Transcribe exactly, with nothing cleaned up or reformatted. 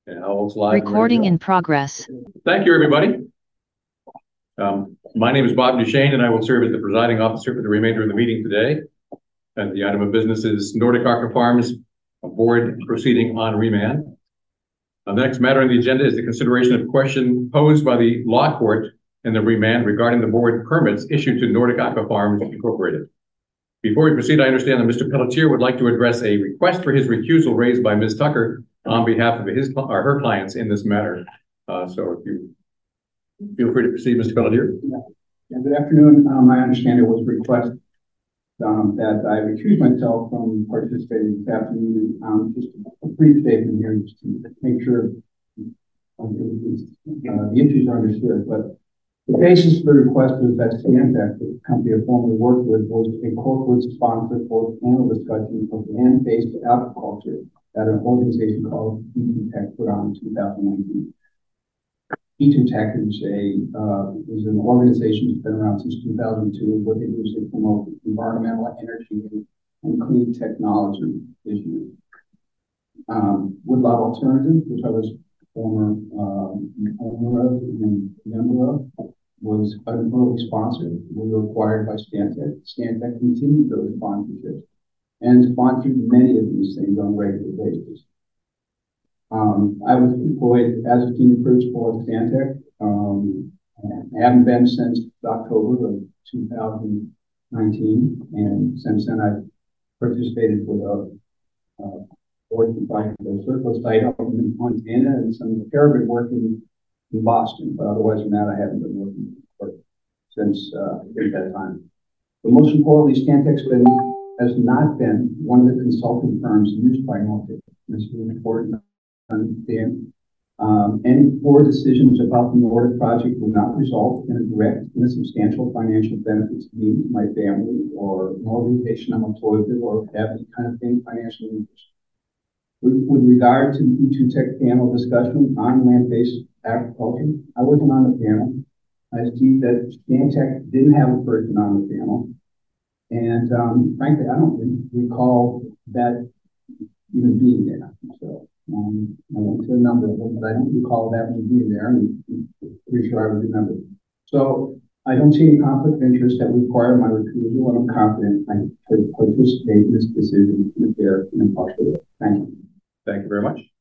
And how it's live. Recording in progress. Thank you, everybody. Um, my name is Bob Duchesne, and I will serve as the presiding officer for the remainder of the meeting today. And the item of business is Nordic Aqua Farms board proceeding on remand. Uh, the next matter on the agenda is the consideration of a question posed by the law court in the remand regarding the board permits issued to Nordic Aqua Farms Incorporated. Before we proceed, I understand that Mister Pelletier would like to address a request for his recusal raised by Miz Tucker on behalf of his or her clients in this matter. Uh, so if you feel free to proceed, Mister Pelletier. Yeah. Yeah, good afternoon. Um, I understand it was a request um, that I recuse myself from participating this afternoon. Um, just a brief statement here just to make sure um, uh, the issues are understood. But the basis for the request was that Stantec, the company I formerly worked with, was a corporate sponsor for panel discussion of land-based agriculture that an organization called E two Tech put on in two thousand nineteen. E two Tech is a uh, is an organization that's been around since two thousand two. What they do is they promote environmental, energy, and, and clean technology issues. Um, Woodlot Alternatives, which I was former um, owner of and member of, was an early sponsor. We were acquired by Stantec. Stantec continued those sponsorships and sponsored many of these things on a regular basis. Um, I was employed as a senior principal at Stantec. Um, I haven't been since October of two thousand nineteen, and since then I've participated with a uh, board by the surplus site up in Montana and some caravan work in, in Boston. But otherwise than that, I haven't been working for, since uh, at that time. But most importantly, Stantec's been has not been one of the consulting firms used by Nordic. This is important to understand. Um, any poor decisions about the Nordic project will not result in a direct and a substantial financial benefit to me, my family, or an organization I'm employed with, or have any kind of thing financial interest. With, with regard to the E two Tech panel discussion on land-based agriculture, I wasn't on the panel. I see that Stantec didn't have a person on the panel. And um, frankly, I don't re recall that even being there. So um, I went to a number of them, but I don't recall that one being there, and I'm pretty sure I would remember. So I don't see any conflict of interest that would require my recusal, and I'm confident I could participate in this decision in a fair and impartial way. Thank you. Thank you very much.